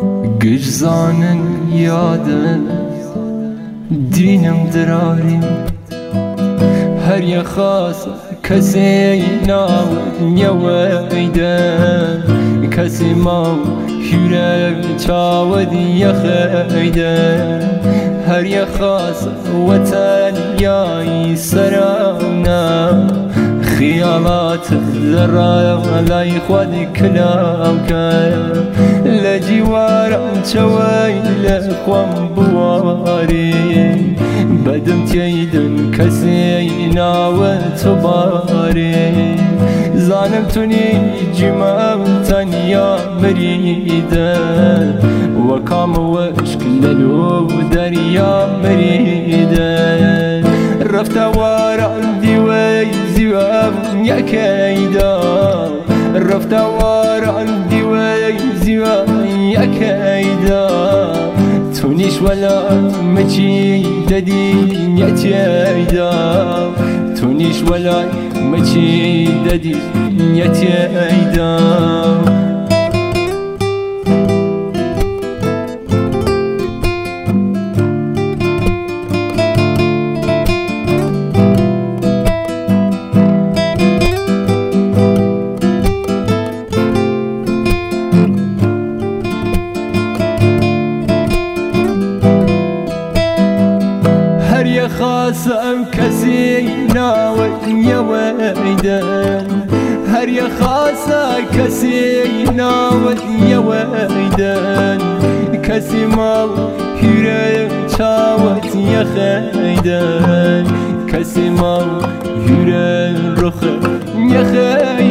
گجزانن یادن دینم دراری هر یک خاص کسی ناو نیویدن کسی ما هیره چاود یخیدن هر یک خاص وطن یای سرانا خیالات ذره لای خود کلام کن لجوارم چوی لخوام بواری بدم تیدن کسی ناو تباری زانم تونی جمام تنیا مریدن وکام وشک للو دریا مریدن رفت وارم دیوی زیوام یکیدا رفت وارم دیوی زیوام یکیدا تونیش ولا مچی ددی یتیدا تونیش ولا مچی ددی یتیدا خاصم کسی ناود یویدن هر یک خاصه کسی ناود یویدن کسی ما هیره چاوت یخیدن کسی ما هیره رخ یخیدن